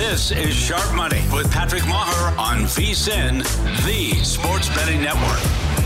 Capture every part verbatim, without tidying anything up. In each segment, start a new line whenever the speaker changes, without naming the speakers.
This is Sharp Money with Patrick Maher on V S I N, the Sports Betting Network.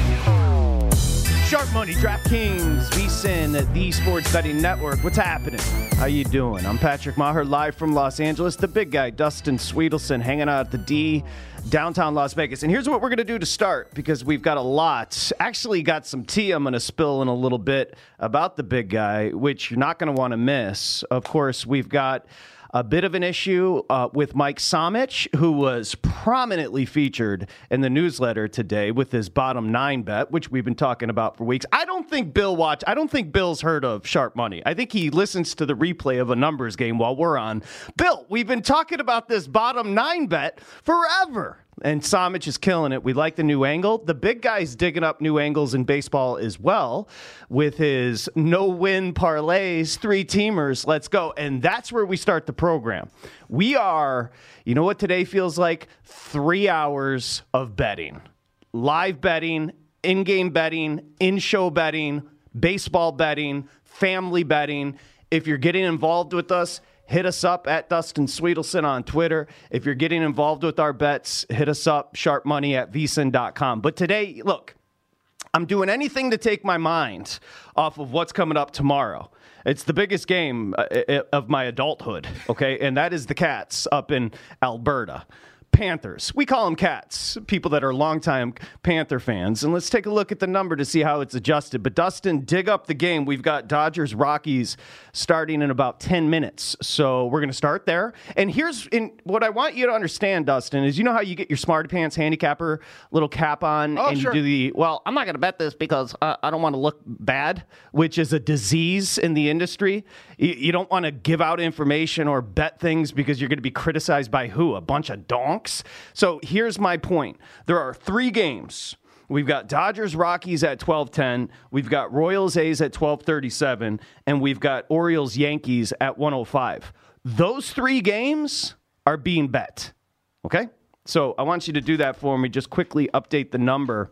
Sharp Money, DraftKings, V S I N, the Sports Betting Network. What's happening? How you doing? I'm Patrick Maher, live from Los Angeles. The big guy, Dustin Sweetelson, hanging out at the D, downtown Las Vegas. And here's what we're going to do to start, because we've got a lot. Actually got some tea I'm going to spill in a little bit about the big guy, which you're not going to want to miss. Of course, we've got a bit of an issue uh, with Mike Somich, who was prominently featured in the newsletter today with his bottom nine bet, which we've been talking about for weeks. I don't think Bill watch. I don't think Bill's heard of Sharp Money. I think he listens to the replay of a numbers game while we're on. Bill, we've been talking about this bottom nine bet forever. And Somich is killing it. We like the new angle. The big guy's digging up new angles in baseball as well with his no-win parlays, three-teamers. Let's go. And that's where we start the program. We are, you know what today feels like? Three hours of betting. Live betting, in-game betting, in-show betting, baseball betting, family betting. If you're getting involved with us, hit us up at Dustin Sweetelson on Twitter. If you're getting involved with our bets, hit us up, sharp money at V S I N dot com. But today, look, I'm doing anything to take my mind off of what's coming up tomorrow. It's the biggest game of my adulthood, okay? And that is the Cats up in Alberta. Panthers. We call them Cats, people that are longtime Panther fans. And let's take a look at the number to see how it's adjusted. But Dustin, dig up the game. We've got Dodgers Rockies starting in about ten minutes. So we're going to start there. And here's in, what I want you to understand, Dustin, is you know how you get your Smarty Pants handicapper little cap on
oh,
and
sure.
you do the, well, I'm not going to bet this because uh, I don't want to look bad, which is a disease in the industry. You, you don't want to give out information or bet things because you're going to be criticized by who? A bunch of donks? So here's my point. There are three games. We've got Dodgers Rockies at twelve ten. We've got Royals A's at twelve thirty-seven. And we've got Orioles Yankees at one oh five. Those three games are being bet. Okay? So I want you to do that for me. Just quickly update the number.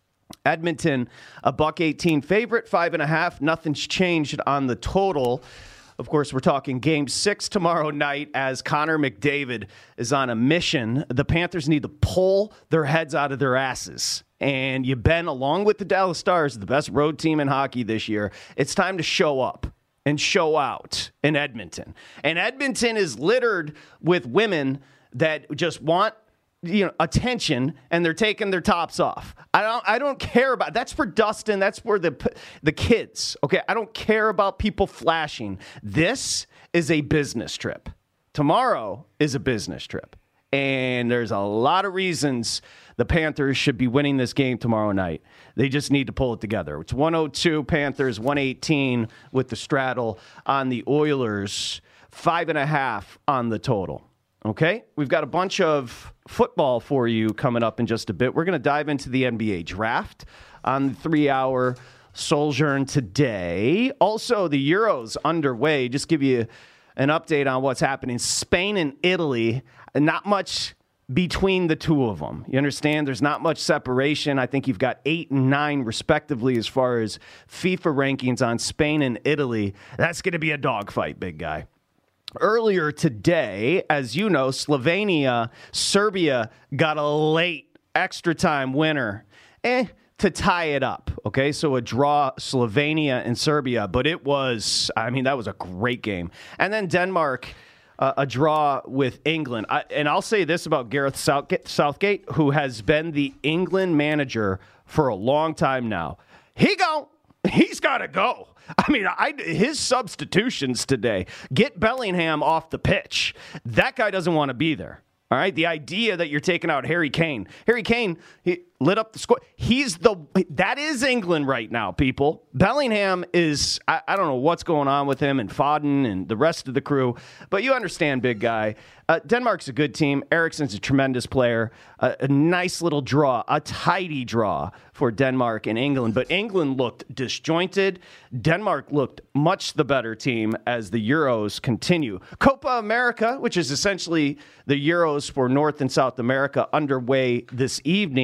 Edmonton, a buck eighteen favorite, five and a half. Nothing's changed on the total. Of course, we're talking game six tomorrow night as Connor McDavid is on a mission. The Panthers need to pull their heads out of their asses. And you've been, along with the Dallas Stars, the best road team in hockey this year. It's time to show up and show out in Edmonton. And Edmonton is littered with women that just want, you know, attention, and they're taking their tops off. I don't I don't care about, that's for Dustin, that's for the the kids. Okay, I don't care about people flashing. This is a business trip. Tomorrow is a business trip. And there's a lot of reasons the Panthers should be winning this game tomorrow night. They just need to pull it together. It's one oh two Panthers, one eighteen with the straddle on the Oilers, five and a half on the total. Okay, we've got a bunch of football for you coming up in just a bit. We're going to dive into the N B A draft on the three-hour Sojourn today. Also, the Euros underway. Just give you an update on what's happening. Spain and Italy, not much between the two of them. You understand? There's not much separation. I think you've got eight and nine, respectively, as far as FIFA rankings on Spain and Italy. That's going to be a dogfight, big guy. Earlier today, as you know, Slovenia, Serbia got a late extra time winner eh, to tie it up. Okay, so a draw, Slovenia and Serbia, but it was, I mean, that was a great game. And then Denmark, uh, a draw with England. I, and I'll say this about Gareth Southgate, Southgate, who has been the England manager for a long time now. He go. He's got to go. I mean, I, his substitutions today, get Bellingham off the pitch. That guy doesn't want to be there. All right. The idea that you're taking out Harry Kane. Harry Kane, he lit up the score. He's the, that is England right now, people. Bellingham is, I, I don't know what's going on with him and Foden and the rest of the crew, but you understand, big guy. Uh, Denmark's a good team. Eriksen's a tremendous player. Uh, a nice little draw, a tidy draw for Denmark and England. But England looked disjointed. Denmark looked much the better team as the Euros continue. Copa America, which is essentially the Euros for North and South America, underway this evening. Argentina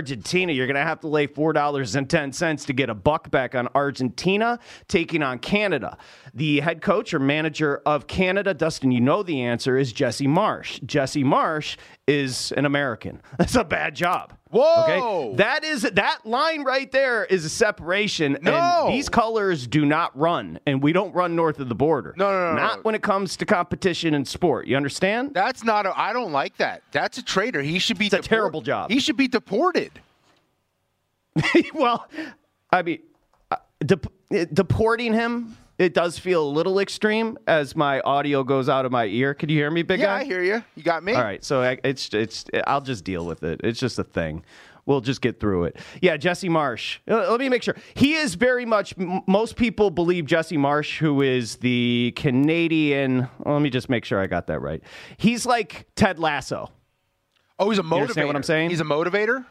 Argentina. You're going to have to lay four dollars and ten cents to get a buck back on Argentina taking on Canada. The head coach or manager of Canada, Dustin, you know the answer, is Jesse Marsh. Jesse Marsh is an American. That's a bad job.
Whoa!
Okay? That is that line right there is a separation.
No.
And these colors do not run, and we don't run north of the border.
No, no, no.
Not
no.
when it comes to competition and sport. You understand?
That's not a, I don't like that. That's a traitor. He should be
It's a
deport-
terrible job.
He should be deported.
Well, I mean, uh, dep- deporting him, it does feel a little extreme as my audio goes out of my ear. Can you hear me, big
Yeah,
guy?
I hear you. You got me.
All right, so I, it's it's I'll just deal with it. It's just a thing. We'll just get through it. Yeah, Jesse Marsh. Uh, Let me make sure. He is very much, m- most people believe Jesse Marsh, who is the Canadian, well, let me just make sure I got that right. He's like Ted Lasso.
Oh, he's a motivator.
You understand what I'm saying?
He's a motivator?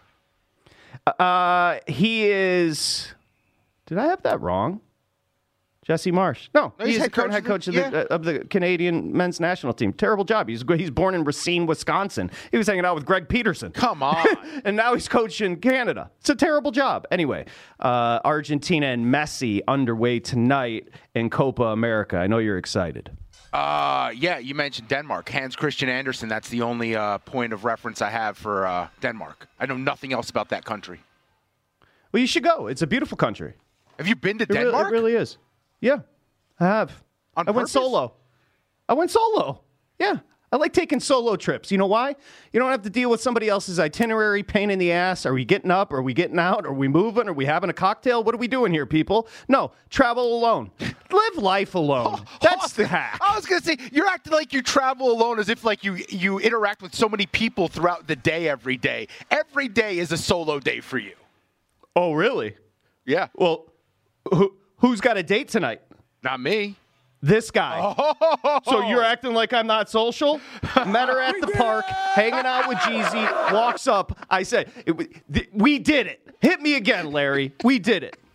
Uh, he is, did I have that wrong? Jesse Marsh. No,
No,
he's,
he's
the
head
current
coach
head coach of
of
the,
the-
uh, of the Canadian men's national team. Terrible job. He's he's born in Racine, Wisconsin. He was hanging out with Greg Peterson.
Come on.
And now he's coaching Canada. It's a terrible job. Anyway, uh, Argentina and Messi underway tonight in Copa America. I know you're excited.
Uh, yeah, you mentioned Denmark. Hans Christian Andersen, that's the only uh, point of reference I have for uh, Denmark. I know nothing else about that country.
Well, you should go. It's a beautiful country.
Have you been to
It really,
Denmark?
it really is. Yeah, I have.
On
I went
purpose?
solo. I went solo. Yeah. I like taking solo trips. You know why? You don't have to deal with somebody else's itinerary, pain in the ass. Are we getting up? Are we getting out? Are we moving? Are we having a cocktail? What are we doing here, people? No, travel alone. Live life alone. That's the hack.
I was going to say, you're acting like you travel alone as if like you, you interact with so many people throughout the day every day. Every day is a solo day for you.
Oh, really?
Yeah.
Well, who, who's got a date tonight?
Not me.
This guy.
Oh.
So you're acting like I'm not social? Met her at the park, hanging out with Jeezy, walks up. I said, it, th- we did it. Hit me again, Larry. We did it.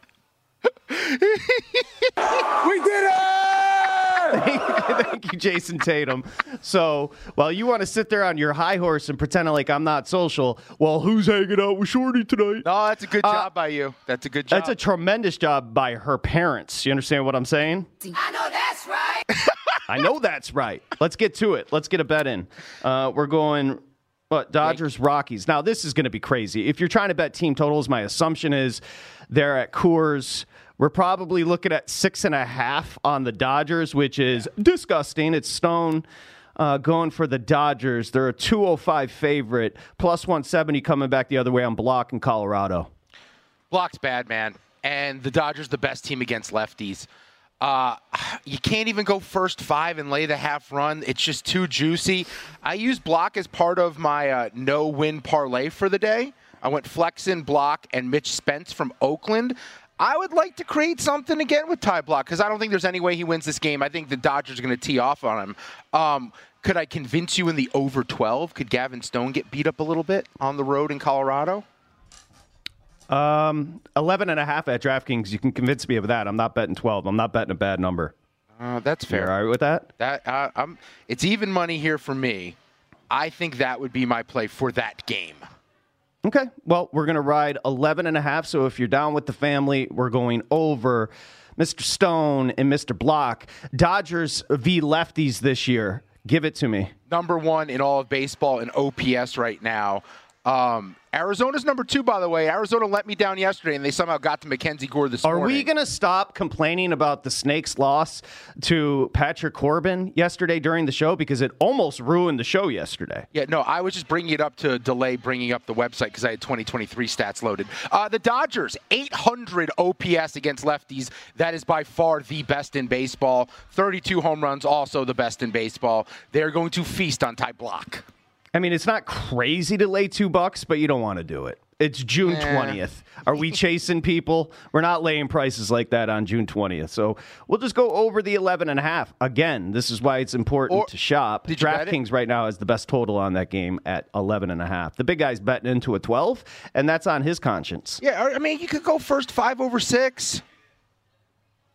We did it!
Thank you, Jason Tatum. So while you want to sit there on your high horse and pretend like I'm not social, well, who's hanging out with Shorty tonight?
No, that's a good
Uh,
job by you. That's a good job.
That's a tremendous job by her parents. You understand what I'm saying?
I know that's right.
I know that's right. Let's get to it. Let's get a bet in. Uh, we're going, what, Dodgers, Rockies. Now, this is going to be crazy. If you're trying to bet team totals, my assumption is they're at Coors. We're probably looking at six and a half on the Dodgers, which is disgusting. It's Stone uh, going for the Dodgers. They're a two oh five favorite, plus one seventy coming back the other way on Block in Colorado.
Block's bad, man. And the Dodgers the best team against lefties. Uh, you can't even go first five and lay the half run. It's just too juicy. I use Block as part of my uh, no-win parlay for the day. I went Flexen, Block, and Mitch Spence from Oakland. I would like to create something again with Ty Block because I don't think there's any way he wins this game. I think the Dodgers are going to tee off on him. Um, could I convince you in the over twelve? Could Gavin Stone get beat up a little bit on the road in Colorado?
Um, eleven and a half at DraftKings. You can convince me of that. I'm not betting twelve. I'm not betting a bad number.
Uh, that's fair.
You're all right with that?
That uh, I'm, it's even money here for me. I think that would be my play for that game.
Okay. Well, we're going to ride eleven and a half. So if you're down with the family, we're going over Mister Stone and Mister Block. Dodgers v. lefties this year. Give it to me.
Number one in all of baseball in O P S right now. Um, Arizona's number two, by the way. Arizona let me down yesterday, and they somehow got to Mackenzie Gore this
Are
morning.
we going to stop complaining about the Snakes' loss to Patrick Corbin yesterday during the show? Because it almost ruined the show yesterday.
Yeah, no, I was just bringing it up to delay bringing up the website because I had twenty twenty-three stats loaded. Uh, the Dodgers, eight hundred O P S against lefties. That is by far the best in baseball. thirty-two home runs, also the best in baseball. They're going to feast on Ty Block.
I mean, it's not crazy to lay two bucks, but you don't want to do it. It's June twentieth. Are we chasing people? We're not laying prices like that on June twentieth. So we'll just go over the eleven and a half. Again, this is why it's important
Or-
to shop.
Did you bet it?
DraftKings right now has the best total on that game at eleven and a half. The big guy's betting into a twelve, and that's on his conscience.
Yeah, I mean, you could go first five over six.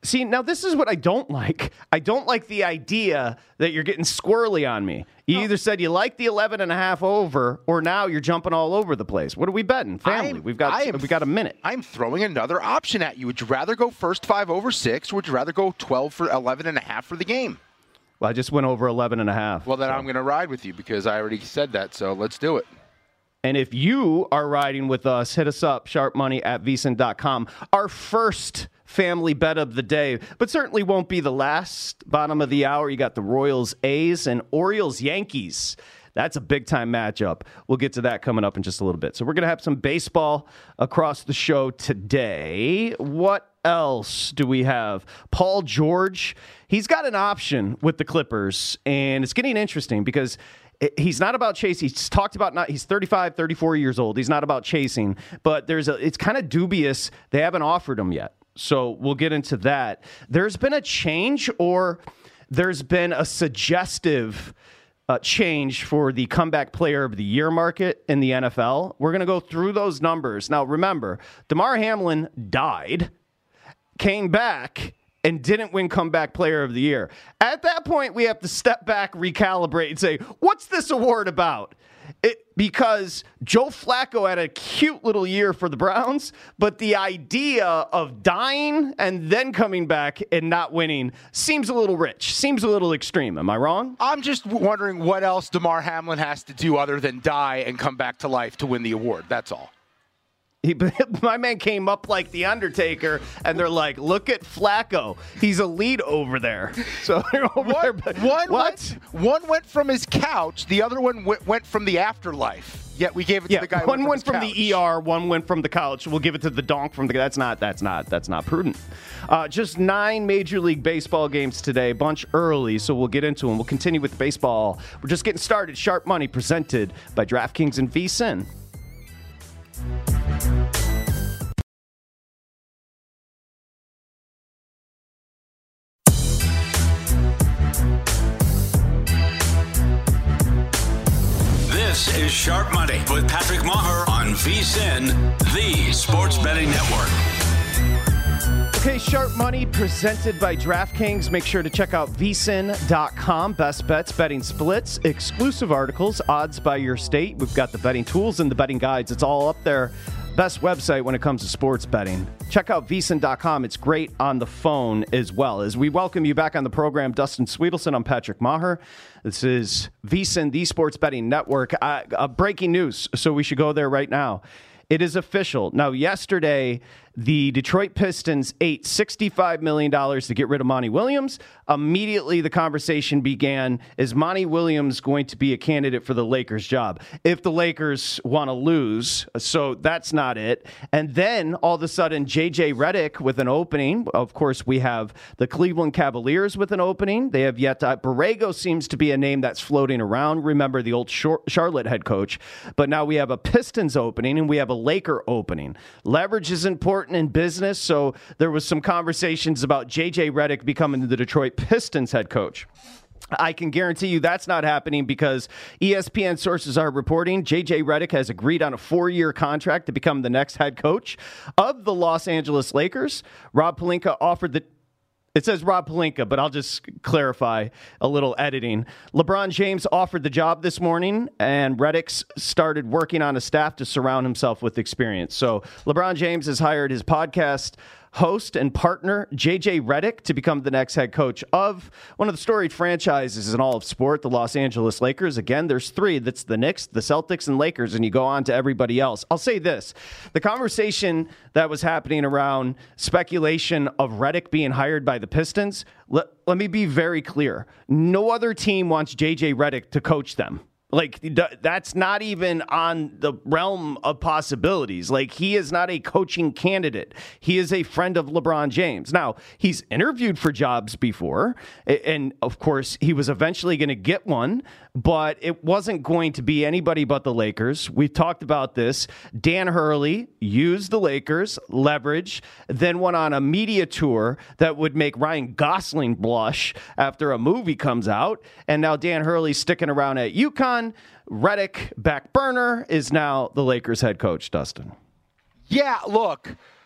See, now this is what I don't like. I don't like the idea that you're getting squirrely on me. You
no.
either said you like the eleven and a half over, or now you're jumping all over the place. What are we betting? Family.
I'm,
We've got
am,
we got a minute.
I'm throwing another option at you. Would you rather go first five over six, or would you rather go twelve for eleven and a half for the game?
Well, I just went over eleven and a half.
Well, then
so.
I'm going to ride with you because I already said that, so let's do it.
And if you are riding with us, hit us up, sharp money at v s i n dot com. Our first family bet of the day, but certainly won't be the last. Bottom of the hour, you got the Royals A's and Orioles Yankees. That's a big-time matchup. We'll get to that coming up in just a little bit. So we're going to have some baseball across the show today. What else do we have? Paul George, he's got an option with the Clippers, and it's getting interesting because he's not about chasing. He's talked about not. He's thirty-five, thirty-four years old. He's not about chasing, but there's a. It's kind of dubious. They haven't offered him yet. So we'll get into that. There's been a change, or there's been a suggestive uh, change for the comeback player of the year market in the N F L. We're going to go through those numbers. Now, remember, Damar Hamlin died, came back, and didn't win comeback player of the year. At that point, we have to step back, recalibrate, and say, what's this award about? It, because Joe Flacco had a cute little year for the Browns, but the idea of dying and then coming back and not winning seems a little rich, seems a little extreme. Am I wrong?
I'm just wondering what else Damar Hamlin has to do other than die and come back to life to win the award. That's all.
He, my man came up like the Undertaker, and they're like, "Look at Flacco; he's a lead over there." So over
one,
there, but,
one
what?
Went, one went from his couch, the other one went, went from the afterlife. Yet we gave it to
yeah,
the guy.
One
who
went
from,
from, from the E R, one went from the couch. We'll give it to the donk from the. That's not. That's not. That's not prudent. Uh, just nine Major League Baseball games today, a bunch early, so we'll get into them. We'll continue with baseball. We're just getting started. Sharp Money presented by DraftKings and V S I N.
This is Sharp Money with Patrick Maher on V S I N, the Sports Betting Network.
Okay, Sharp Money presented by DraftKings. Make sure to check out v s i n dot com. Best bets, betting splits, exclusive articles, odds by your state. We've got the betting tools and the betting guides. It's all up there. Best website when it comes to sports betting. Check out v s i n dot com. It's great on the phone as well. As we welcome you back on the program, Dustin Sweetelson, I'm Patrick Maher. This is V S I N, the Sports Betting Network. Uh, uh, breaking news, so we should go there right now. It is official. Now, yesterday, the Detroit Pistons ate sixty-five million dollars to get rid of Monty Williams. Immediately, the conversation began, is Monty Williams going to be a candidate for the Lakers job? If the Lakers want to lose, so that's not it. And then, all of a sudden, J J Redick with an opening. Of course, we have the Cleveland Cavaliers with an opening. They have yet to... Borrego seems to be a name that's floating around. Remember the old Charlotte head coach. But now we have a Pistons opening, and we have a Laker opening. Leverage is important in business, so there was some conversations about J J Redick becoming the Detroit Pistons head coach. I can guarantee you that's not happening because E S P N sources are reporting J J Redick has agreed on a four-year contract to become the next head coach of the Los Angeles Lakers. Rob Pelinka offered the It says Rob Pelinka, but I'll just clarify a little editing. LeBron James offered the job this morning, and Redick started working on a staff to surround himself with experience. So LeBron James has hired his podcast host and partner, J J Redick, to become the next head coach of one of the storied franchises in all of sport, the Los Angeles Lakers. Again, there's three. That's the Knicks, the Celtics, and Lakers, and you go on to everybody else. I'll say this. The conversation that was happening around speculation of Redick being hired by the Pistons, let, let me be very clear. No other team wants J J Redick to coach them. Like, that's not even on the realm of possibilities. Like, he is not a coaching candidate. He is a friend of LeBron James. Now, he's interviewed for jobs before, and of course, he was eventually going to get one, but it wasn't going to be anybody but the Lakers. We've talked about this. Dan Hurley used the Lakers, leverage, then went on a media tour that would make Ryan Gosling blush after a movie comes out, and now Dan Hurley's sticking around at UConn. Redick, back burner, is now the Lakers head coach, Dustin.
Yeah, look,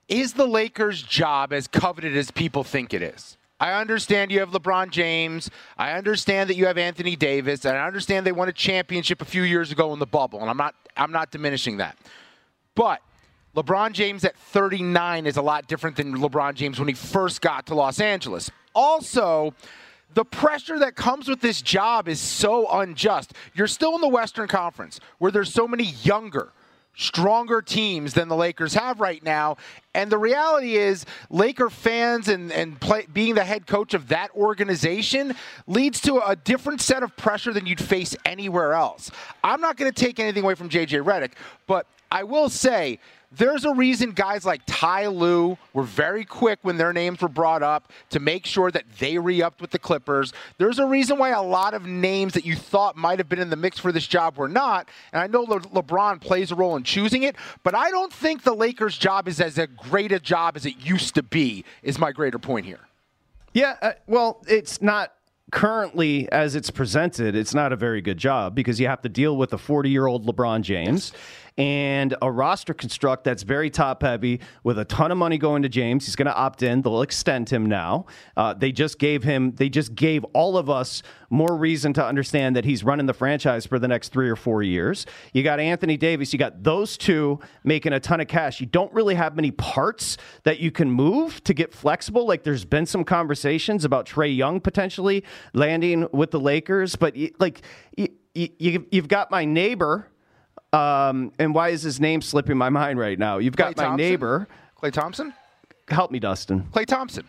is the Lakers' job as coveted as people think it is? I understand you have LeBron James. I understand that you have Anthony Davis. And I understand they won a championship a few years ago in the bubble. And I'm not I'm not diminishing that. But LeBron James at thirty-nine is a lot different than LeBron James when he first got to Los Angeles. Also, the pressure that comes with this job is so unjust. You're still in the Western Conference where there's so many younger, stronger teams than the Lakers have right now. And the reality is Laker fans and, and play, being the head coach of that organization leads to a different set of pressure than you'd face anywhere else. I'm not going to take anything away from J J Redick, but I will say there's a reason guys like Ty Lue were very quick when their names were brought up to make sure that they re-upped with the Clippers. There's a reason why a lot of names that you thought might have been in the mix for this job were not. And I know Le- LeBron plays a role in choosing it, but I don't think the Lakers' job is as a great a job as it used to be, is my greater point here.
Yeah, uh, well, it's not currently as it's presented. It's not a very good job because you have to deal with a forty-year-old LeBron James. Yes. And a roster construct that's very top-heavy with a ton of money going to James. He's going to opt in. They'll extend him now. Uh, they just gave him. They just gave all of us more reason to understand that he's running the franchise for the next three or four years. You got Anthony Davis. You got those two making a ton of cash. You don't really have many parts that you can move to get flexible. Like there's been some conversations about Trae Young potentially landing with the Lakers, but like you, you, you've got my neighbor. Um, and why is his name slipping my mind right now? You've got
Klay
my
Thompson?
neighbor.
Klay Thompson?
Help me, Dustin.
Klay Thompson.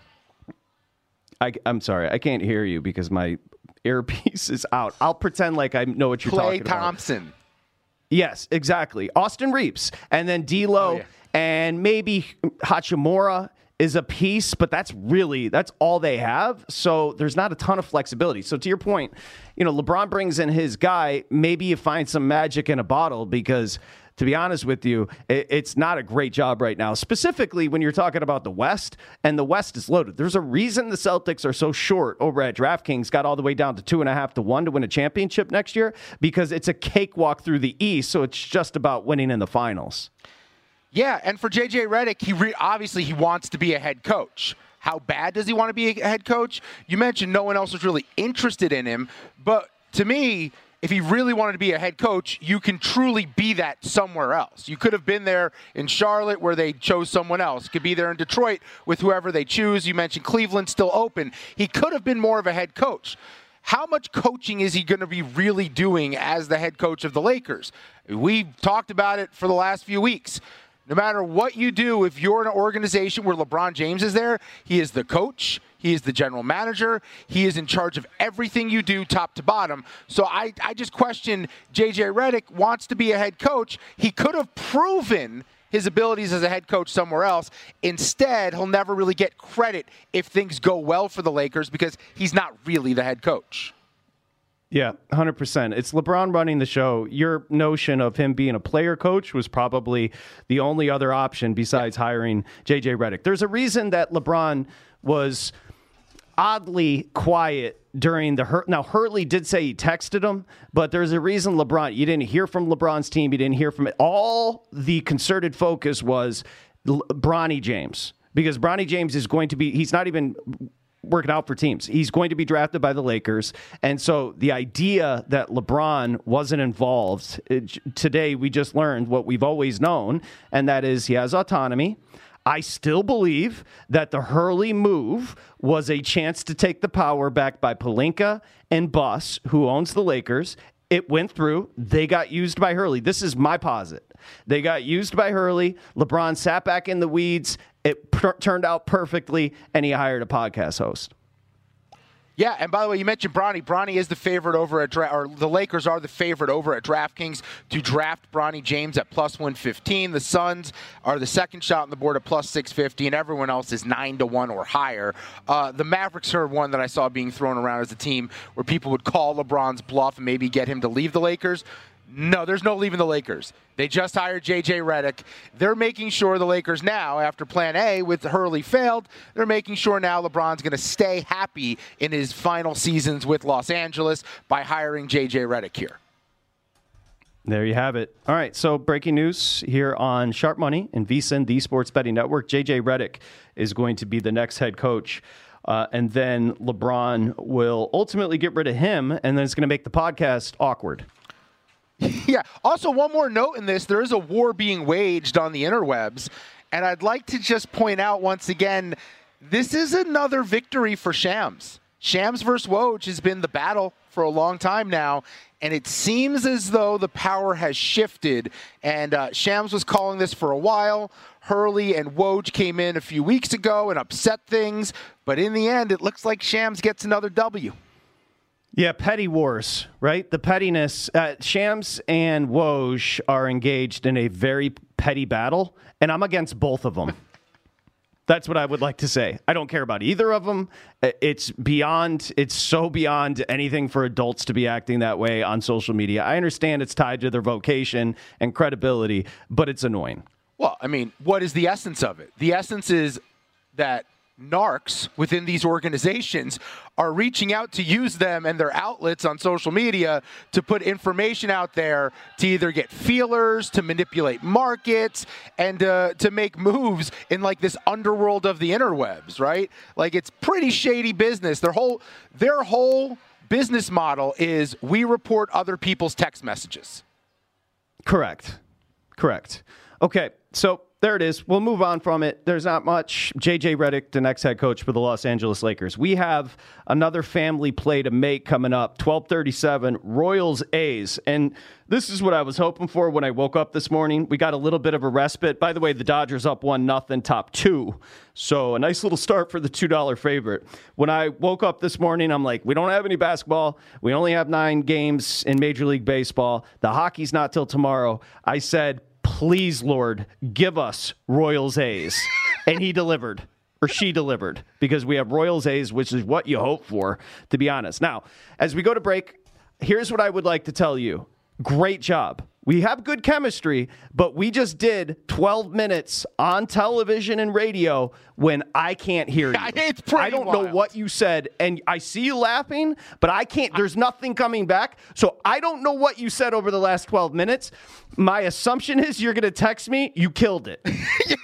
I, I'm sorry. I can't hear you because my earpiece is out. I'll pretend like I know what you're
Klay
talking about.
Klay Thompson.
Yes, exactly. Austin Reeves. And then D'Lo.
Oh, yeah.
And maybe Hachimura is a piece, but that's really, that's all they have. So there's not a ton of flexibility. So to your point, you know, LeBron brings in his guy. Maybe you find some magic in a bottle because, to be honest with you, it, it's not a great job right now, specifically when you're talking about the West, and the West is loaded. There's a reason the Celtics are so short over at DraftKings, got all the way down to two and a half to one to win a championship next year because it's a cakewalk through the East, so it's just about winning in the finals.
Yeah, and for J J Redick, he re- obviously he wants to be a head coach. How bad does he want to be a head coach? You mentioned no one else was really interested in him, but to me, if he really wanted to be a head coach, you can truly be that somewhere else. You could have been there in Charlotte where they chose someone else. You could be there in Detroit with whoever they choose. You mentioned Cleveland still open. He could have been more of a head coach. How much coaching is he going to be really doing as the head coach of the Lakers? We've talked about it for the last few weeks. No matter what you do, if you're in an organization where LeBron James is there, he is the coach, he is the general manager, he is in charge of everything you do top to bottom. So I, I just question J J Redick wants to be a head coach. He could have proven his abilities as a head coach somewhere else. Instead, he'll never really get credit if things go well for the Lakers because he's not really the head coach.
Yeah, one hundred percent. It's LeBron running the show. Your notion of him being a player coach was probably the only other option besides hiring J J Redick. There's a reason that LeBron was oddly quiet during the Hur- now Hurley did say he texted him, but there's a reason LeBron, you didn't hear from LeBron's team, you didn't hear from it. All the concerted focus was L- Bronny James, because Bronny James is going to be, he's not even working out for teams. He's going to be drafted by the Lakers. And so the idea that LeBron wasn't involved, it, today we just learned what we've always known, and that is he has autonomy. I still believe that the Hurley move was a chance to take the power back by Pelinka and Buss, who owns the Lakers. It went through. They got used by Hurley. This is my posit. They got used by Hurley. LeBron sat back in the weeds. It per- turned out perfectly, and he hired a podcast host.
Yeah, and by the way, you mentioned Bronny. Bronny is the favorite over at dra- or the Lakers are the favorite over at DraftKings to draft Bronny James at plus one fifteen. The Suns are the second shot on the board at plus six fifty, and everyone else is nine to one or higher. Uh, the Mavericks are one that I saw being thrown around as a team where people would call LeBron's bluff and maybe get him to leave the Lakers. No, there's no leaving the Lakers. They just hired J J Redick. They're making sure the Lakers now, after plan A with Hurley failed, they're making sure now LeBron's going to stay happy in his final seasons with Los Angeles by hiring J J Redick here.
There you have it. All right, so breaking news here on Sharp Money and VSiN, the Sports Betting Network. J J Redick is going to be the next head coach, uh, and then LeBron will ultimately get rid of him, and then it's going to make the podcast awkward.
Yeah. Also, one more note in this. There is a war being waged on the interwebs, and I'd like to just point out once again, this is another victory for Shams. Shams versus Woj has been the battle for a long time now, and it seems as though the power has shifted. And uh, Shams was calling this for a while. Hurley and Woj came in a few weeks ago and upset things. But in the end, it looks like Shams gets another W.
Yeah, petty wars, right? The pettiness. Uh, Shams and Woj are engaged in a very petty battle, and I'm against both of them. That's what I would like to say. I don't care about either of them. It's beyond, it's so beyond anything for adults to be acting that way on social media. I understand it's tied to their vocation and credibility, but it's annoying.
Well, I mean, what is the essence of it? The essence is that narcs within these organizations are reaching out to use them and their outlets on social media to put information out there to either get feelers, to manipulate markets, and uh, to make moves in like this underworld of the interwebs, right? Like, it's pretty shady business. Their whole their whole business model is we report other people's text messages.
Correct. Correct. Okay, so there it is. We'll move on from it. There's not much. J J Redick, the next head coach for the Los Angeles Lakers. We have another family play to make coming up, twelve thirty-seven, Royals A's. And this is what I was hoping for when I woke up this morning. We got a little bit of a respite. By the way, the Dodgers up one nothing, top two. So a nice little start for the two dollar favorite. When I woke up this morning, I'm like, we don't have any basketball. We only have nine games in Major League Baseball. The hockey's not till tomorrow. I said, please, Lord, give us Royals A's. And he delivered, or she delivered, because we have Royals A's, which is what you hope for, to be honest. Now, as we go to break, here's what I would like to tell you. Great job. We have good chemistry, but we just did twelve minutes on television and radio when I can't hear you.
It's pretty
I don't
wild.
know what you said, and I see you laughing, but I can't. There's nothing coming back, so I don't know what you said over the last twelve minutes. My assumption is you're going to text me, you killed it.
We did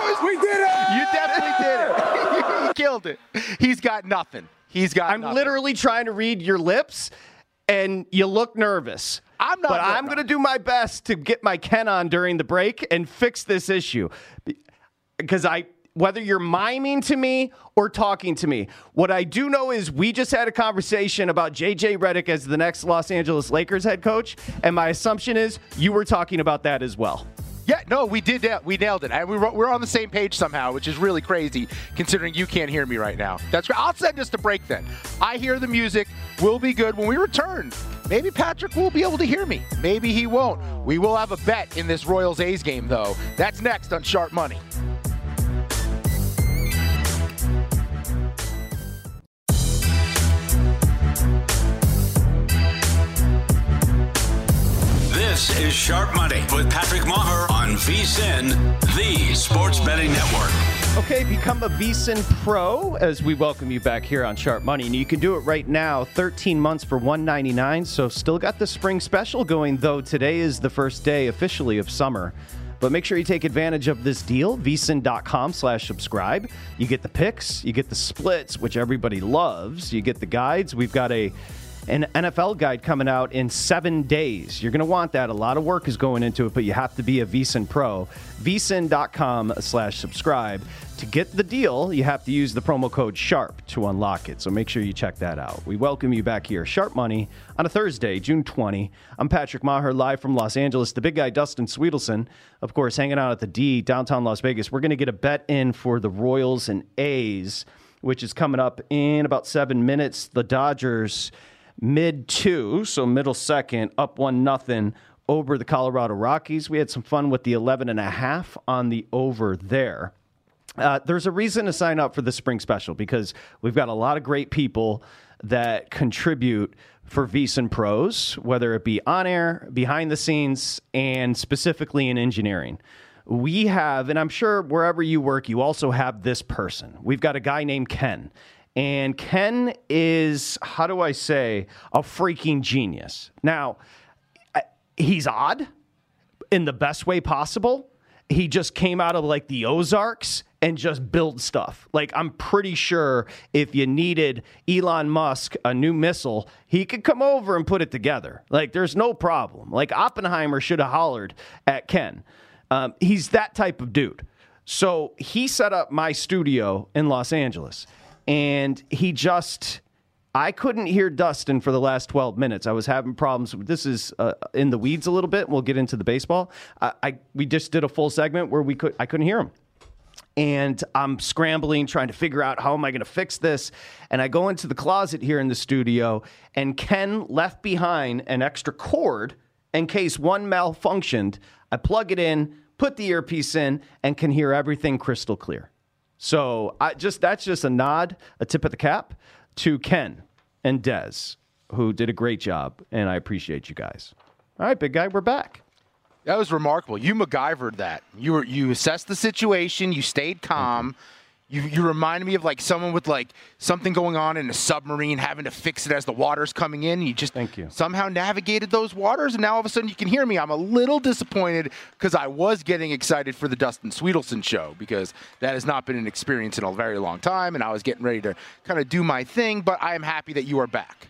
it! You definitely did it. You killed it. He's got nothing. He's got
I'm
nothing.
literally trying to read your lips, and you look nervous.
I'm not.
But I'm going to do my best to get my Ken on during the break and fix this issue. Because I, whether you're miming to me or talking to me, what I do know is we just had a conversation about J J Redick as the next Los Angeles Lakers head coach, and my assumption is you were talking about that as well.
Yeah, no, we did that. We nailed it. And we were, we're on the same page somehow, which is really crazy considering you can't hear me right now. That's great. I'll send us to break then. I hear the music. We'll be good. When we return, maybe Patrick will be able to hear me. Maybe he won't. We will have a bet in this Royals A's game, though. That's next on Sharp Money.
This is Sharp Money with Patrick Maher on VSiN, the Sports Betting Network.
Okay, become a VSiN Pro as we welcome you back here on Sharp Money. And you can do it right now, thirteen months for one hundred ninety-nine dollars. So still got the spring special going, though today is the first day officially of summer. But make sure you take advantage of this deal, vsin.com slash subscribe. You get the picks, you get the splits, which everybody loves. You get the guides. We've got a an N F L guide coming out in seven days. You're going to want that. A lot of work is going into it, but you have to be a VSiN Pro. vsin.com slash subscribe. To get the deal, you have to use the promo code SHARP to unlock it. So make sure you check that out. We welcome you back here. Sharp Money on a Thursday, June twentieth. I'm Patrick Maher, live from Los Angeles. The big guy, Dustin Sweetelson, of course, hanging out at the D, downtown Las Vegas. We're going to get a bet in for the Royals and A's, which is coming up in about seven minutes. The Dodgers mid two, so middle second, up one nothing over the Colorado Rockies. We had some fun with the eleven and a half on the over there. Uh, there's a reason to sign up for the spring special because we've got a lot of great people that contribute for VSiN Pros, whether it be on air, behind the scenes, and specifically in engineering. We have, and I'm sure wherever you work, you also have this person. We've got a guy named Ken. And Ken is, how do I say, a freaking genius. Now, he's odd in the best way possible. He just came out of like the Ozarks and just build stuff. Like, I'm pretty sure if you needed Elon Musk a new missile, he could come over and put it together. Like, there's no problem. Like, Oppenheimer should have hollered at Ken. Um, he's that type of dude. So he set up my studio in Los Angeles, and he just... I couldn't hear Dustin for the last twelve minutes. I was having problems. This is uh, in the weeds a little bit. We'll get into the baseball. I, I we just did a full segment where we could I couldn't hear him. And I'm scrambling, trying to figure out how am I going to fix this. And I go into the closet here in the studio, and Ken left behind an extra cord in case one malfunctioned. I plug it in, put the earpiece in, and can hear everything crystal clear. So I just that's just a nod, a tip of the cap to Ken and Dez, who did a great job, and I appreciate you guys. All right, big guy, we're back.
That was remarkable. You MacGyvered that. You were you assessed the situation. You stayed calm. You you reminded me of like someone with like something going on in a submarine, having to fix it as the water's coming in. You just
Thank you.
somehow navigated those waters, and now all of a sudden you can hear me. I'm a little disappointed because I was getting excited for the Dustin Sweetelson show because that has not been an experience in a very long time, and I was getting ready to kind of do my thing. But I am happy that you are back.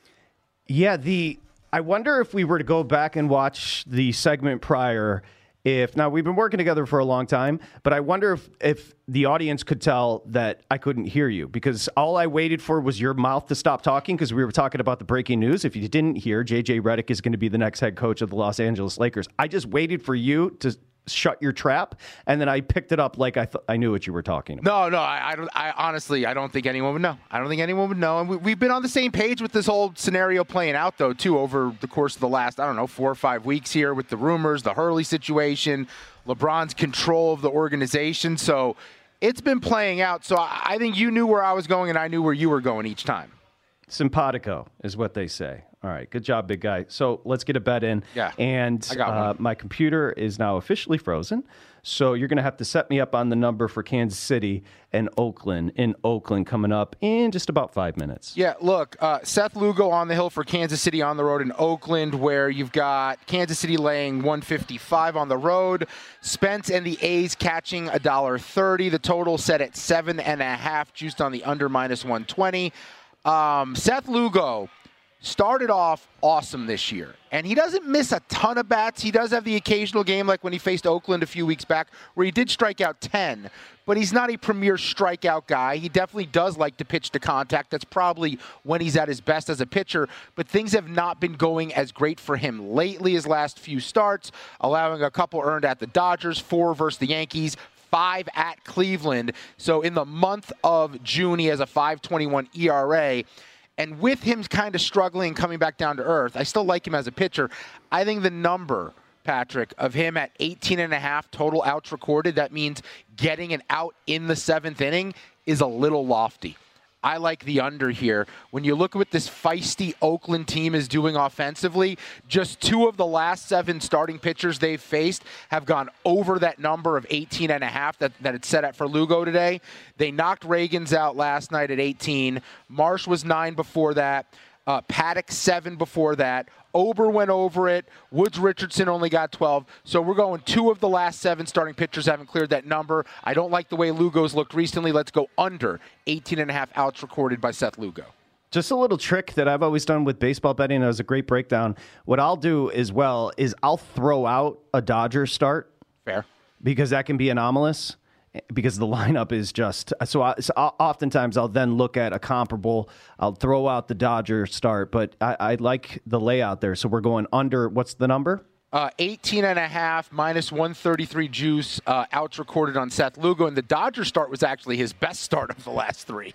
Yeah, the I wonder if we were to go back and watch the segment prior. If now we've been working together for a long time, but I wonder if, if the audience could tell that I couldn't hear you because all I waited for was your mouth to stop talking because we were talking about the breaking news. If you didn't hear, J J Redick is going to be the next head coach of the Los Angeles Lakers. I just waited for you to shut your trap, and then I picked it up like I th- I knew what you were talking about.
No, no, I, I don't. I honestly, I don't think anyone would know. I don't think anyone would know. And we, we've been on the same page with this whole scenario playing out, though, too, over the course of the last, I don't know, four or five weeks here with the rumors, the Hurley situation, LeBron's control of the organization. So it's been playing out. So I, I think you knew where I was going, and I knew where you were going each time.
Simpatico is what they say. All right, good job, big guy. So let's get a bet in.
Yeah,
and
I got one.
Uh, my computer is now officially frozen, so you're going to have to set me up on the number for Kansas City and Oakland in Oakland coming up in just about five minutes.
Yeah, look, uh, Seth Lugo on the hill for Kansas City on the road in Oakland, where you've got Kansas City laying one fifty-five on the road. Spence and the A's catching one dollar thirty. The total set at seven and a half, juiced on the under minus one twenty. Um, Seth Lugo started off awesome this year, and he doesn't miss a ton of bats. He does have the occasional game like when he faced Oakland a few weeks back where he did strike out ten, but he's not a premier strikeout guy. He definitely does like to pitch to contact. That's probably when he's at his best as a pitcher, but things have not been going as great for him lately his last few starts, allowing a couple earned at the Dodgers, four versus the Yankees, five at Cleveland. So in the month of June, he has a five twenty-one E R A. And with him kind of struggling and coming back down to earth, I still like him as a pitcher. I think the number, Patrick, of him at eighteen and a half total outs recorded, that means getting an out in the seventh inning, is a little lofty. I like the under here. When you look at what this feisty Oakland team is doing offensively, just two of the last seven starting pitchers they've faced have gone over that number of eighteen and a half that, that it's set at for Lugo today. They knocked Reagans out last night at eighteen. Marsh was nine before that. Uh, Paddock seven before that. Ober went over it. Woods Richardson only got twelve. So we're going two of the last seven starting pitchers haven't cleared that number. I don't like the way Lugo's looked recently. Let's go under eighteen and a half outs recorded by Seth Lugo.
Just a little trick that I've always done with baseball betting. It was a great breakdown. What I'll do as well is I'll throw out a Dodgers start.
Fair.
Because that can be anomalous. Because the lineup is just so, I, so oftentimes I'll then look at a comparable. I'll throw out the Dodger start, but I, I like the layout there. So we're going under. What's the number?
Uh, eighteen and a half minus one thirty-three juice uh, outs recorded on Seth Lugo, and the Dodger start was actually his best start of the last three.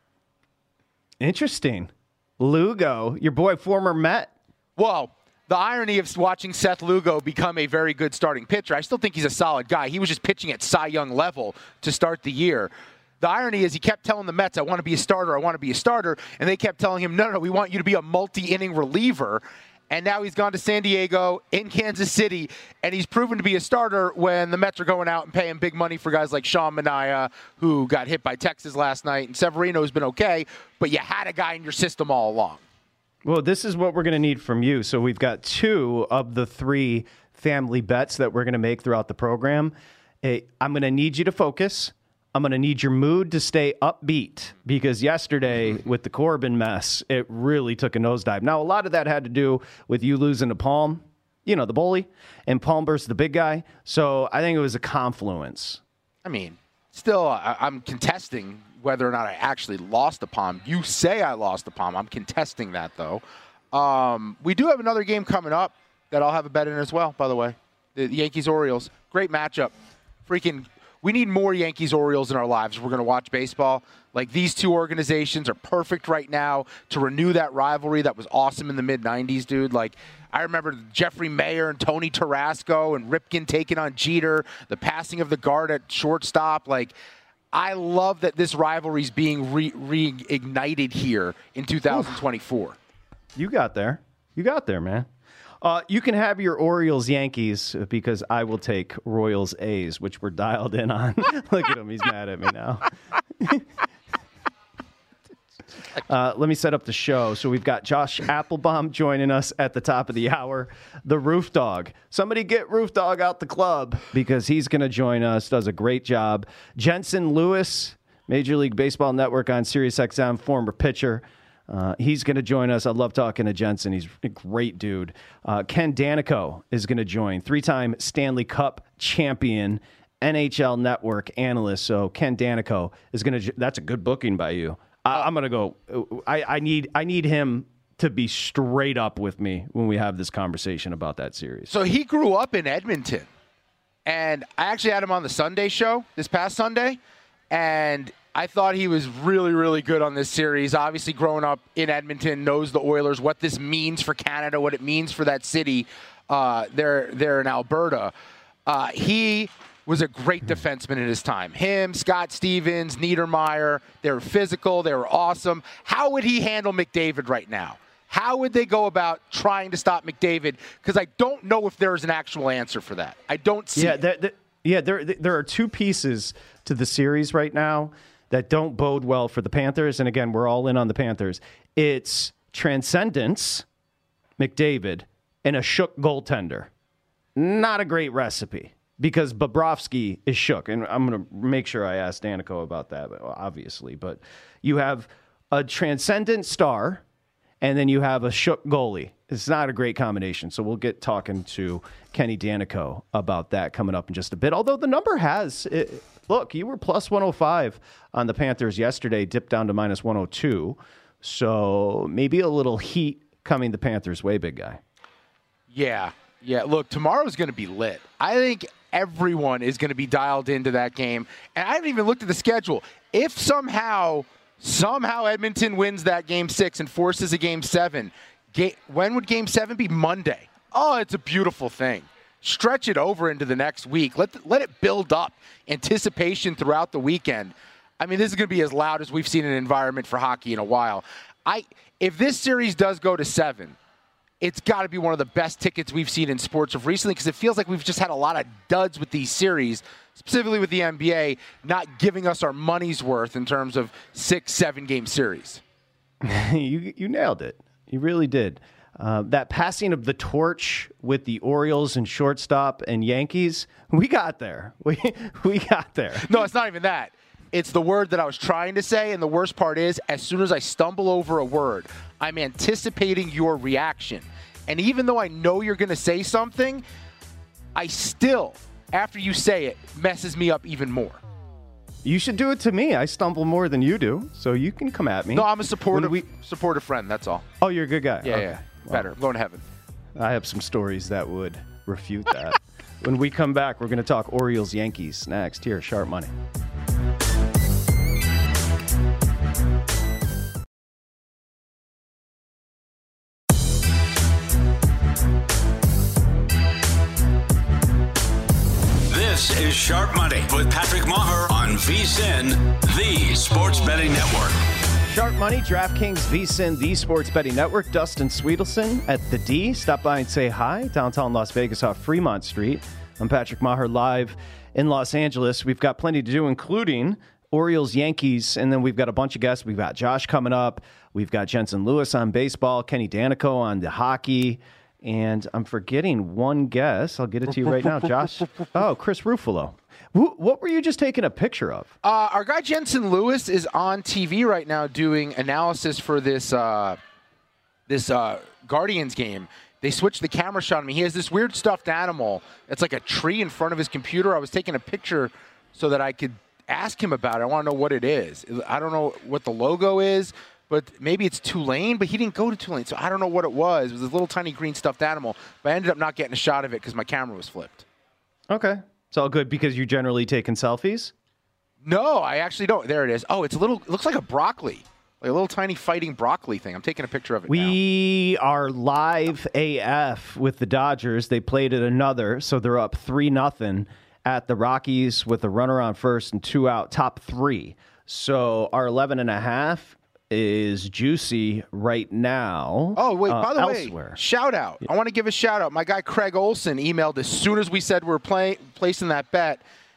Interesting, Lugo, your boy, former Met.
Whoa. The irony of watching Seth Lugo become a very good starting pitcher, I still think he's a solid guy. He was just pitching at Cy Young level to start the year. The irony is he kept telling the Mets, I want to be a starter, I want to be a starter, and they kept telling him, no, no, we want you to be a multi-inning reliever. And now he's gone to San Diego, in Kansas City, and he's proven to be a starter when the Mets are going out and paying big money for guys like Sean Manaea, who got hit by Texas last night, and Severino's been okay, but you had a guy in your system all along.
Well, this is what we're going to need from you. So we've got two of the three family bets that we're going to make throughout the program. Hey, I'm going to need you to focus. I'm going to need your mood to stay upbeat because yesterday with the Corbin mess, it really took a nosedive. Now, a lot of that had to do with you losing to Palm, you know, the bully, and Palmber's the big guy. So I think it was a confluence.
I mean, still, I, I'm contesting whether or not I actually lost to Palm. You say I lost to Palm. I'm contesting that, though. Um, we do have another game coming up that I'll have a bet in as well, by the way. The Yankees-Orioles. Great matchup. Freaking... We need more Yankees-Orioles in our lives. We're going to watch baseball. Like, these two organizations are perfect right now to renew that rivalry that was awesome in the mid nineties, dude. Like, I remember Jeffrey Mayer and Tony Tarasco and Ripken taking on Jeter, the passing of the guard at shortstop. Like, I love that this rivalry is being re- reignited here in two thousand twenty-four. Oof.
You got there. You got there, man. Uh, you can have your Orioles Yankees because I will take Royals A's, which we're dialed in on. Look at him. He's mad at me now. uh, let me set up the show. So we've got Josh Applebaum joining us at the top of the hour. The Roof Dog. Somebody get Roof Dog out the club because he's going to join us. Does a great job. Jensen Lewis, Major League Baseball Network on Sirius X M, former pitcher. Uh, he's going to join us. I love talking to Jensen. He's a great dude. Uh, Ken Danico is going to join, three-time Stanley Cup champion, N H L Network analyst. So Ken Danico is going to. That's a good booking by you. I, I'm going to go. I, I need. I need him to be straight up with me when we have this conversation about that series.
So he grew up in Edmonton, and I actually had him on the Sunday show this past Sunday, and I thought he was really, really good on this series. Obviously, growing up in Edmonton, knows the Oilers, what this means for Canada, what it means for that city uh, there, there in Alberta. Uh, he was a great defenseman in his time. Him, Scott Stevens, Niedermeyer, they were physical, they were awesome. How would he handle McDavid right now? How would they go about trying to stop McDavid? Because I don't know if there's an actual answer for that. I don't see
yeah,
it.
There, there, yeah, there, there are two pieces to the series right now that don't bode well for the Panthers. And again, we're all in on the Panthers. It's Transcendence, McDavid, and a shook goaltender. Not a great recipe because Bobrovsky is shook. And I'm going to make sure I ask Danico about that, obviously. But you have a transcendent star, and then you have a shook goalie. It's not a great combination. So we'll get talking to Kenny Danico about that coming up in just a bit. Although the number has... It, Look, you were plus one oh five on the Panthers yesterday, dipped down to minus one oh two. So maybe a little heat coming the Panthers' way, big guy.
Yeah. Yeah. Look, tomorrow's going to be lit. I think everyone is going to be dialed into that game. And I haven't even looked at the schedule. If somehow, somehow Edmonton wins that game six and forces a game seven, ga- when would game seven be? Monday. Oh, it's a beautiful thing. Stretch it over into the next week. Let the, let it build up. Anticipation throughout the weekend. I mean, this is going to be as loud as we've seen an environment for hockey in a while. I if this series does go to seven, it's got to be one of the best tickets we've seen in sports of recently because it feels like we've just had a lot of duds with these series, specifically with the N B A, not giving us our money's worth in terms of six, seven game series.
you you nailed it. You really did. Uh, that passing of the torch with the Orioles and shortstop and Yankees, we got there. We we got there.
No, it's not even that. It's the word that I was trying to say, and the worst part is, as soon as I stumble over a word, I'm anticipating your reaction. And even though I know you're going to say something, I still, after you say it, messes me up even more.
You should do it to me. I stumble more than you do, so you can come at me.
No, I'm a supportive, we, supportive friend, that's all.
Oh, you're a good guy.
Yeah,
okay.
yeah. Better. I'm going to heaven.
I have some stories that would refute that. When we come back, we're going to talk Orioles-Yankees next here at Sharp Money.
This is Sharp Money with Patrick Maher on VSiN, the Sports Betting Network.
Sharp Money, DraftKings, VSiN, the Sports Betting Network. Dustin Sweetelson at the D. Stop by and say hi. Downtown Las Vegas off Fremont Street. I'm Patrick Maher live in Los Angeles. We've got plenty to do, including Orioles, Yankees, and then we've got a bunch of guests. We've got Josh coming up. We've got Jensen Lewis on baseball, Kenny Danico on the hockey, and I'm forgetting one guest. I'll get it to you right now, Josh. Oh, Chris Ruffalo. Wh- What were you just taking a picture of?
Uh, our guy Jensen Lewis is on T V right now doing analysis for this uh, this uh, Guardians game. They switched the camera shot on me. He has this weird stuffed animal. It's like a tree in front of his computer. I was taking a picture so that I could ask him about it. I want to know what it is. I don't know what the logo is, but maybe it's Tulane, but he didn't go to Tulane, so I don't know what it was. It was this little tiny green stuffed animal, but I ended up not getting a shot of it because my camera was flipped.
Okay. It's all good because you're generally taking selfies?
No, I actually don't. There it is. Oh, it's a little, it looks like a broccoli. Like a little tiny fighting broccoli thing. I'm taking a picture of it
We
now.
are live A F with the Dodgers. They played at another, so they're up three nothing at the Rockies with a runner on first and two out, top three. So our eleven and a half is juicy right now.
Oh, wait,
uh,
by the
elsewhere.
way, shout out. I want to give a shout out. My guy Craig Olson emailed as soon as we said we're play, placing that bet.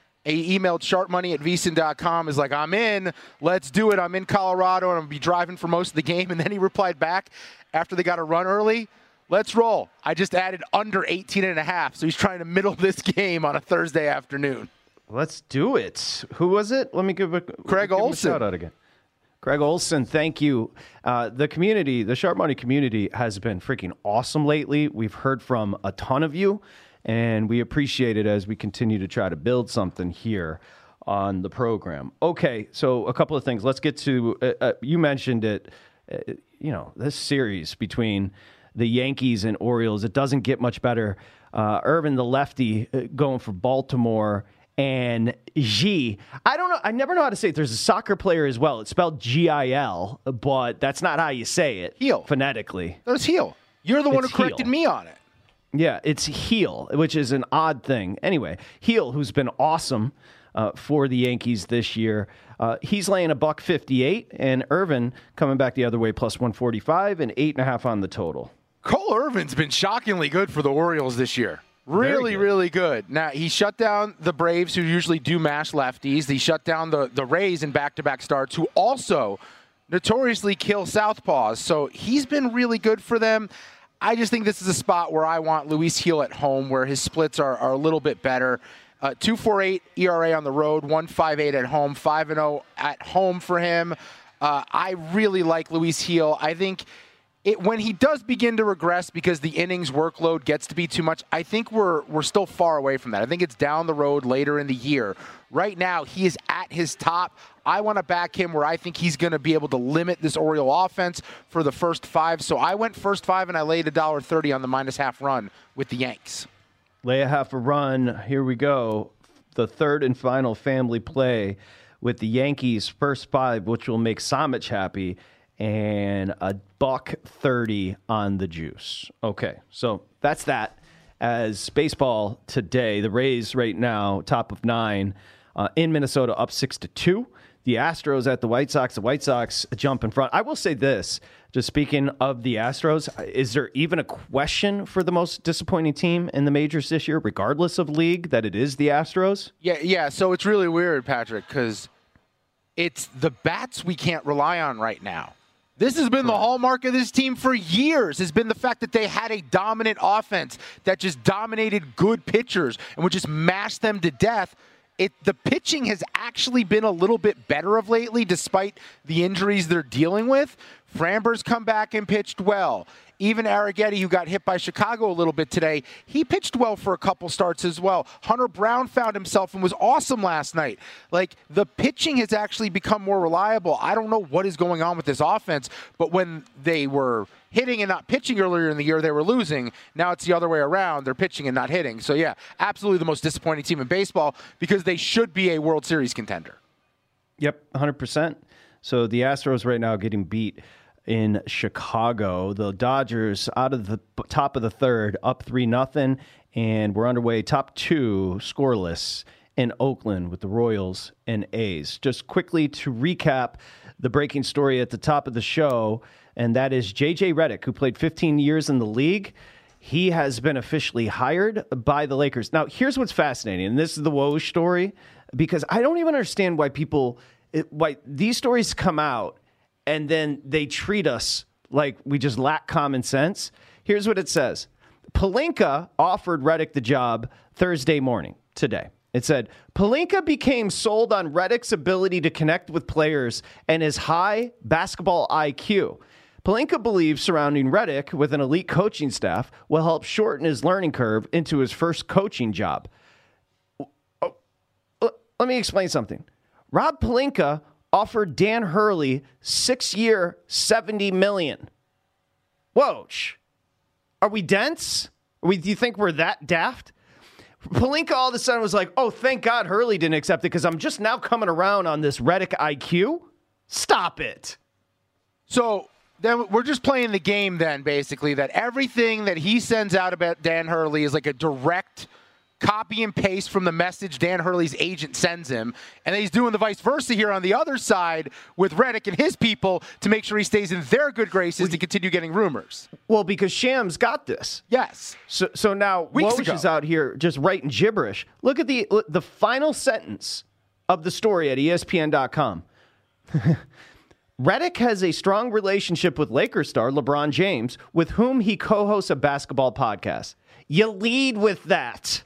He emailed sharp money at v s i n dot com. Is like, I'm in. Let's do it. I'm in Colorado, and I'm going to be driving for most of the game. And then he replied back after they got a run early. Let's roll. I just added under eighteen and a half. So he's trying to middle this game on a Thursday afternoon.
Let's do it. Who was it? Let me give a
Craig
give him
Olson.
a shout out again. Craig Olson, thank you. Uh, the community, the Sharp Money community, has been freaking awesome lately. We've heard from a ton of you, and we appreciate it as we continue to try to build something here on the program. Okay, so a couple of things. Let's get to, uh, uh, you mentioned it, uh, you know, this series between the Yankees and Orioles, it doesn't get much better. Uh, Irvin, the lefty, uh, going for Baltimore, and G. I don't know. I never know how to say it. There's a soccer player as well. It's spelled G I L, but that's not how you say it.
Heel.
Phonetically.
That was heel. You're the one
It's
who corrected
heel.
me on it.
Yeah, it's Heel, which is an odd thing. Anyway, Heel, who's been awesome uh, for the Yankees this year, uh, he's laying a buck fifty-eight, and Irvin coming back the other way, plus one forty-five, and eight and a half on the total.
Cole Irvin's been shockingly good for the Orioles this year. Really,
good.
really good. Now, he shut down the Braves, who usually do mash lefties. He shut down the, the Rays in back-to-back starts, who also notoriously kill southpaws. So he's been really good for them. I just think this is a spot where I want Luis Gil at home, where his splits are, are a little bit better. Uh, two point four eight E R A on the road, one point five eight at home, five and oh at home for him. Uh, I really like Luis Gil. I think it, when he does begin to regress because the innings workload gets to be too much, I think we're we're still far away from that. I think it's down the road later in the year. Right now, he is at his top. I want to back him where I think he's going to be able to limit this Oriole offense for the first five. So I went first five, and I laid one dollar thirty on the minus half run with the Yanks.
Lay a half a run. Here we go. The third and final family play with the Yankees first five, which will make Samich happy, and a buck thirty on the juice. Okay, so that's that. As baseball today, the Rays right now, top of nine, uh, in Minnesota, up six to two. The Astros at the White Sox. The White Sox jump in front. I will say this, just speaking of the Astros, is there even a question for the most disappointing team in the majors this year, regardless of league, that it is the Astros?
Yeah, yeah. So it's really weird, Patrick, because it's the bats we can't rely on right now. This has been the hallmark of this team for years, has been the fact that they had a dominant offense that just dominated good pitchers and would just mash them to death. It, the pitching has actually been a little bit better of lately, despite the injuries they're dealing with. Framber's come back and pitched well. Even Arrighetti, who got hit by Chicago a little bit today, he pitched well for a couple starts as well. Hunter Brown found himself and was awesome last night. Like, the pitching has actually become more reliable. I don't know what is going on with this offense, but when they were hitting and not pitching earlier in the year, they were losing. Now it's the other way around. They're pitching and not hitting. So, yeah, absolutely the most disappointing team in baseball because they should be a World Series contender.
Yep, one hundred percent. So the Astros right now getting beat in Chicago. The Dodgers out of the top of the third, up three nothing, and we're underway top two scoreless in Oakland with the Royals and A's. Just quickly to recap the breaking story at the top of the show, and that is J J Redick, who played fifteen years in the league. He has been officially hired by the Lakers. Now, here's what's fascinating, and this is the Woj story, because I don't even understand why people it, why these stories come out and then they treat us like we just lack common sense. Here's what it says. Pelinka offered Redick the job Thursday morning, today. It said, Pelinka became sold on Redick's ability to connect with players and his high basketball I Q. Pelinka believes surrounding Redick with an elite coaching staff will help shorten his learning curve into his first coaching job. Oh, let me explain something. Rob Pelinka offered Dan Hurley six-year, seventy million dollars. Whoa. Are we dense? Are we, do you think we're that daft? Pelinka all of a sudden was like, oh, thank God Hurley didn't accept it because I'm just now coming around on this Redick I Q. Stop it.
So then we're just playing the game then, basically, that everything that he sends out about Dan Hurley is like a direct copy and paste from the message Dan Hurley's agent sends him. And then he's doing the vice versa here on the other side with Redick and his people to make sure he stays in their good graces to continue getting rumors.
Well, because Shams got this.
Yes.
So so now Woj is out here just writing gibberish. Look at the the final sentence of the story at E S P N dot com. Redick has a strong relationship with Lakers star LeBron James, with whom he co-hosts a basketball podcast. You lead with that.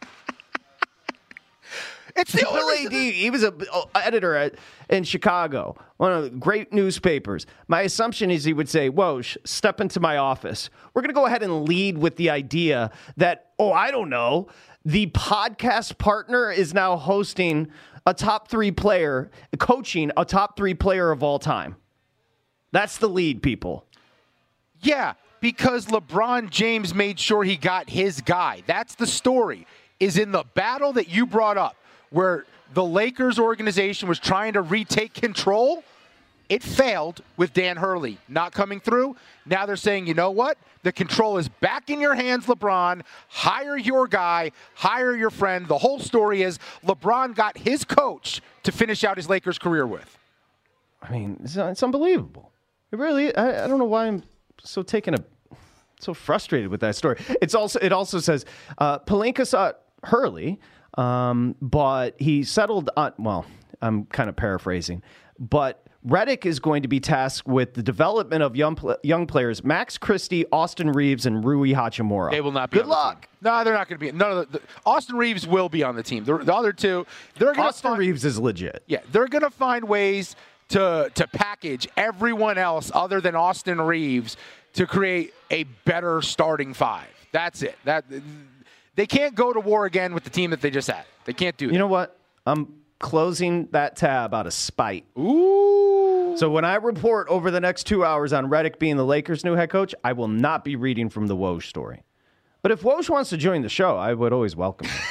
It's the
Bill A D, he was an editor at, in Chicago, one of the great newspapers. My assumption is he would say, Woj, step into my office. We're going to go ahead and lead with the idea that, oh, I don't know, the podcast partner is now hosting a top three player, coaching a top three player of all time. That's the lead, people.
Yeah, because LeBron James made sure he got his guy. That's the story, is in the battle that you brought up, where the Lakers organization was trying to retake control. It failed with Dan Hurley not coming through. Now they're saying, you know what? The control is back in your hands, LeBron. Hire your guy. Hire your friend. The whole story is LeBron got his coach to finish out his Lakers career with.
I mean, it's, it's unbelievable. It really, I, I don't know why I'm so taken a, so frustrated with that story. It's also, it also says, uh, Pelinka sought Hurley, um, but he settled on, well, I'm kind of paraphrasing, but Redick is going to be tasked with the development of young pl- young players, Max Christie, Austin Reeves, and Rui Hachimura.
They will not be
Good
on the
luck.
team. No, they're not going to be. None of the, the Austin Reeves will be on the team. The, the other two, they're going to
Austin
find,
Reeves is legit.
Yeah, they're going to find ways to to package everyone else other than Austin Reeves to create a better starting five. That's it. That they can't go to war again with the team that they just had. They can't do that.
You know what? I'm closing that tab out of spite.
Ooh.
So when I report over the next two hours on Redick being the Lakers' new head coach, I will not be reading from the Woj story. But if Woj wants to join the show, I would always welcome him.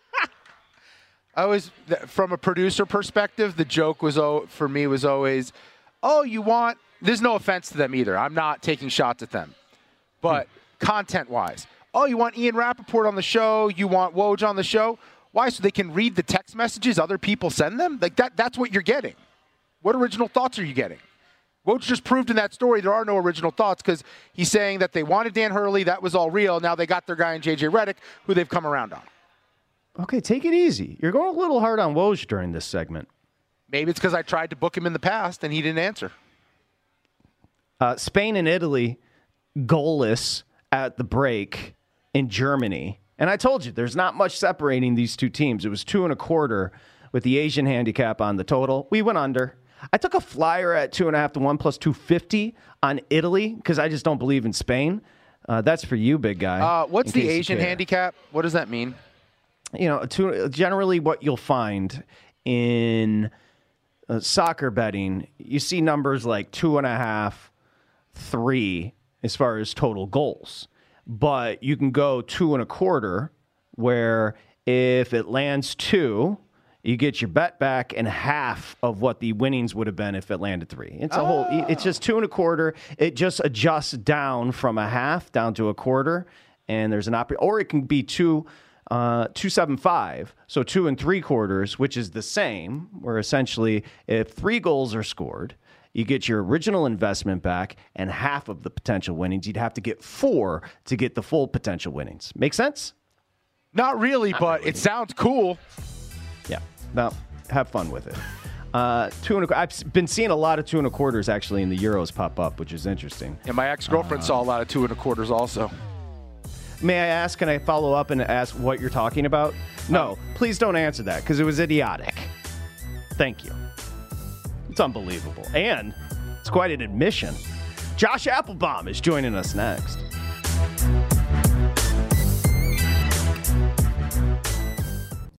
I was, from a producer perspective, the joke was for me was always, oh, you want, there's no offense to them either. I'm not taking shots at them. But hmm. content-wise, oh, you want Ian Rappaport on the show, you want Woj on the show? Why? So they can read the text messages other people send them? Like that that's what you're getting. What original thoughts are you getting? Woj just proved in that story there are no original thoughts because he's saying that they wanted Dan Hurley, that was all real. Now they got their guy in J J Redick, who they've come around on.
Okay, take it easy. You're going a little hard on Woj during this segment.
Maybe it's because I tried to book him in the past and he didn't answer.
Uh, Spain and Italy goalless at the break in Germany. And I told you, there's not much separating these two teams. It was two and a quarter with the Asian handicap on the total. We went under. I took a flyer at two and a half to one plus two fifty on Italy because I just don't believe in Spain. Uh, that's for you, big guy.
Uh, what's the Asian handicap? What does that mean?
You know, to, generally what you'll find in uh, soccer betting, you see numbers like two and a half, three as far as total goals. But you can go two and a quarter, where if it lands two, you get your bet back and half of what the winnings would have been if it landed three. It's a oh. whole. It's just two and a quarter. It just adjusts down from a half down to a quarter, and there's an op. Or it can be two, uh, two seven five. So two and three quarters, which is the same. Where essentially, if three goals are scored, you get your original investment back and half of the potential winnings. You'd have to get four to get the full potential winnings. Make sense?
Not really, Not but really. It sounds cool.
Yeah. Now, have fun with it. Uh, two and a, I've been seeing a lot of two and a quarters actually in the Euros pop up, which is interesting.
And my ex-girlfriend uh, saw a lot of two and a quarters also.
May I ask, can I follow up and ask what you're talking about? No, um, please don't answer that because it was idiotic. Thank you. It's unbelievable. And it's quite an admission. Josh Applebaum is joining us next.